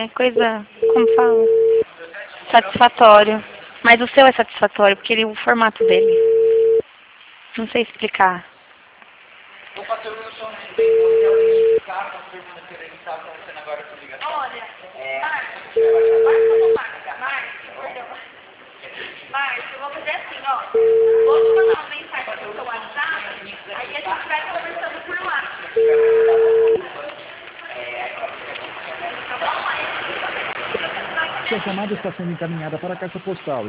coisa, como fala? Satisfatório. Mas o seu é satisfatório, porque ele, o formato dele. Não sei explicar. Vou fazer o meu som bem, você alguém está confirmando que ele está acontecendo agora com ligação. Olha, Márcio ou Marca? Márcio, perdão. Márcio, eu vou fazer assim, ó. Vou te mandar uma mensagem no seu WhatsApp, aí a gente vai conversando por lá. Sua chamada está sendo encaminhada para a caixa postal.